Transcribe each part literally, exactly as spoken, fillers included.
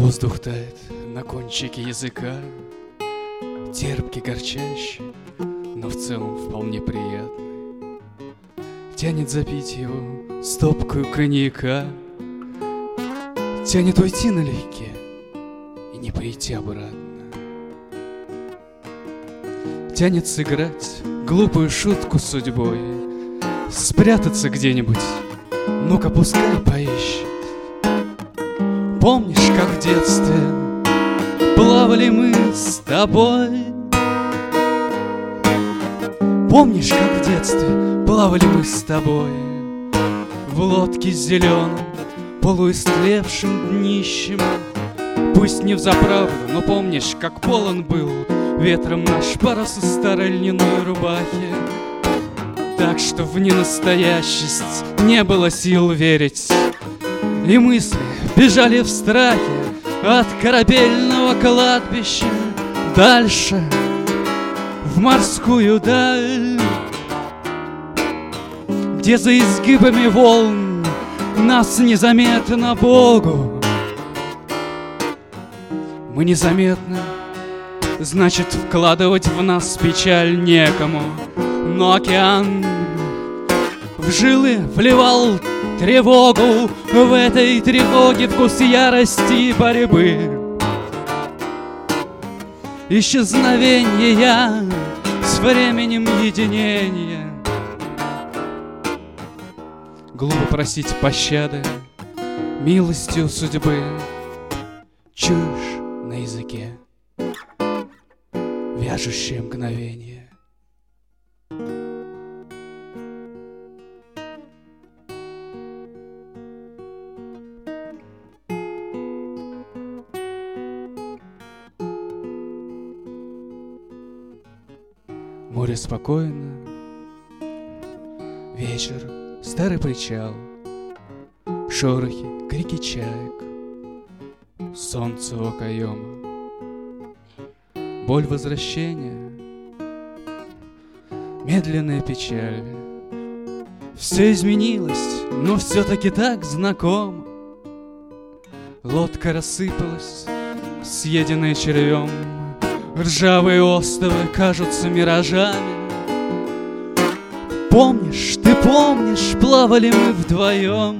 Воздух тает на кончике языка, терпкий, горчащий, но в целом вполне приятный. Тянет запить его стопкою коньяка, тянет уйти налегке и не пойти обратно. Тянет сыграть глупую шутку с судьбой, спрятаться где-нибудь, ну-ка пускай поищет. Помнишь, как в детстве плавали мы с тобой? Помнишь, как в детстве плавали мы с тобой в лодке с зеленым, полуистлевшим днищем? Пусть не взаправду, но помнишь, как полон был ветром наш парус из старой льняной рубахи, так что в ненастоящесть не было сил верить, и мысли бежали в страхе от корабельного кладбища дальше, в морскую даль, где за изгибами волн нас незаметно Богу. Мы незаметно, значит, вкладывать в нас печаль некому, но океан в жилы вливал тревогу, в этой тревоге вкус ярости и борьбы. Исчезновенья с временем единения. Глупо просить пощады милостью судьбы. Чушь на языке, вяжущее мгновение. Море спокойно, вечер, старый причал, шорохи, крики чаек, солнце у окоема, боль возвращения, медленная печаль. Все изменилось, но все-таки так знакомо. Лодка рассыпалась, съеденная червем, ржавые остовы кажутся миражами. Помнишь, ты помнишь, плавали мы вдвоем?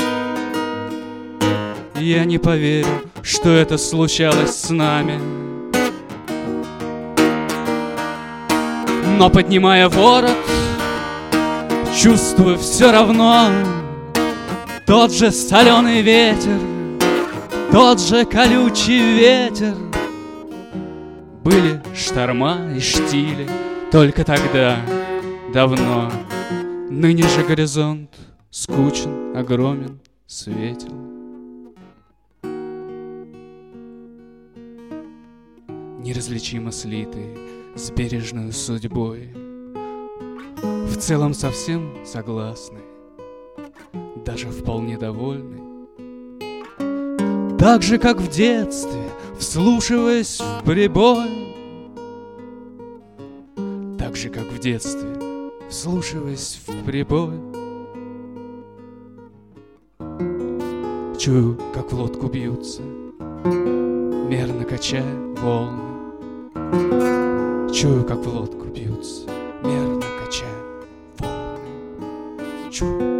Я не поверю, что это случалось с нами. Но, поднимая ворот, чувствую все равно тот же соленый ветер, тот же колючий ветер. Были шторма и штили только тогда, давно. Ныне же горизонт скучен, огромен, светел. Неразличимо слитый с бережной судьбой, в целом совсем согласны, даже вполне довольны. Так же, как в детстве, вслушиваясь в прибой, так же, как в детстве, вслушиваясь в прибой. Чую, как в лодку бьются, мерно качая волны. Чую, как в лодку бьются, мерно качая волны. Чую.